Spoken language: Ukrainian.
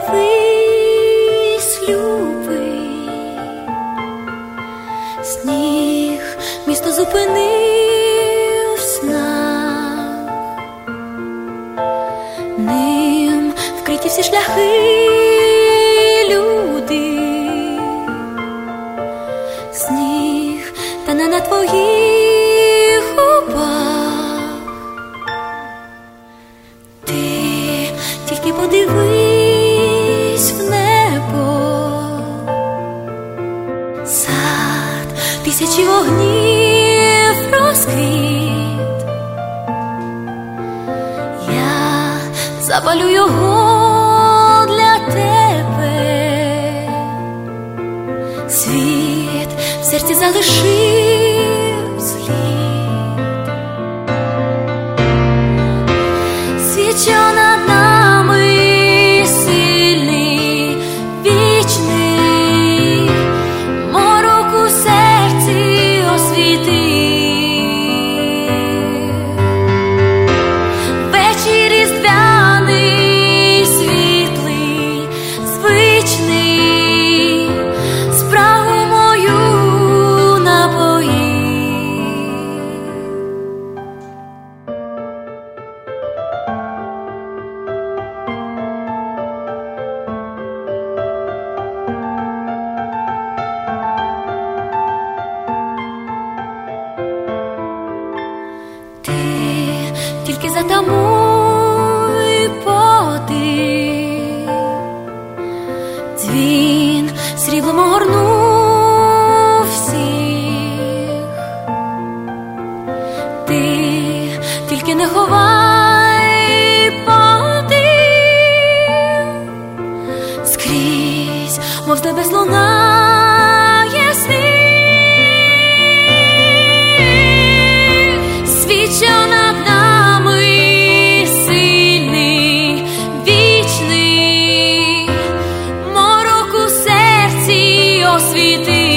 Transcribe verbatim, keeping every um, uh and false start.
подивись, любий, сніг місто зупинив снах, ним вкриті всі шляхи, люди, сніг тане на твоїх губах. Ти тільки подивись в небо, сад тисячі вогнів розквіт, я запалю його для тебе, світ в серці залишив слід, свіча над нами сильний, вічний, морок у серці освіти. Вечір різдвяний, світлий, звичний, спрагу мою напої. Ти тільки затамуй подих, дзвін сріблом огорнув всіх. Ти тільки не ховай подих, скрізь, мов з небес лунає сміх. Свіча над нами сильний, вічний, морок у серці освіти.